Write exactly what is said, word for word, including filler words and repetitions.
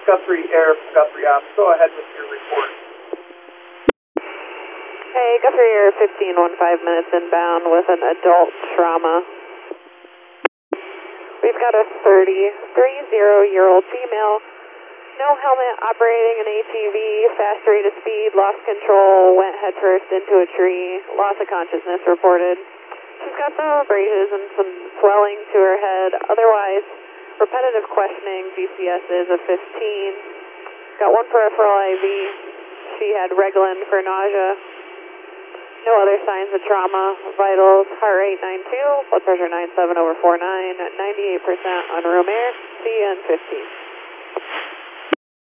Guthrie Air from Guthrie Ops. Go ahead with your report. Hey, Guthrie Air fifteen one five minutes inbound with an adult trauma. We've got a thirty-three-year-old female, no helmet, operating an A T V, fast rate of speed, lost control, went headfirst into a tree, loss of consciousness reported. She's got some abrasions and some swelling to her head. Otherwise, repetitive questioning, G C S is a fifteen. Got one peripheral I V. She had Reglan for nausea. No other signs of trauma. Vitals, heart rate nine two, blood pressure nine seven over four nine, ninety-eight percent on room air, C N fifteen.